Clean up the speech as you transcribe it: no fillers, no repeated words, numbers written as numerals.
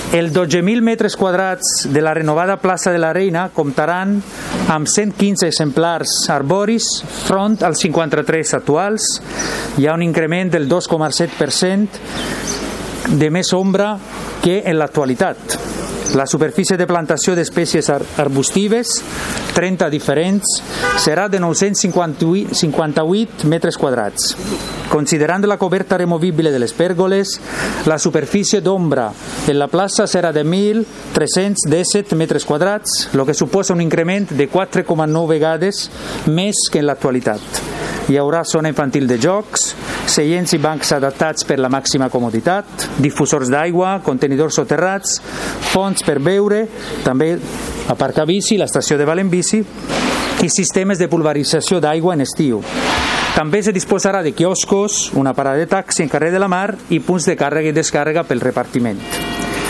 Els 12.000 metres quadrats de la renovada plaça de la Reina comptaran amb 115 exemplars arboris front als 53 actuals. Hi ha un increment del 2,7% de més ombra que en l'actualitat. La superfície de plantació d'espècies arbustives, 30 diferents, serà de 958 metres quadrats. Considerant la coberta removibile de les pèrgoles, la superfície d'ombra en la plaça serà de 1.317 metres quadrats, el que suposa un increment de 4,9 vegades més que en l'actualitat. Hi haurà zona infantil de jocs, seients i bancs adaptats per la màxima comoditat, difusors d'aigua, contenidors soterrats, fonts per beure, també aparcabici, l'estació de Valenbici i sistemes de pulverització d'aigua en estiu. També se disposarà de quioscos, una parada de taxi en carrer de la Mar i punts de càrrega i descàrrega pel repartiment.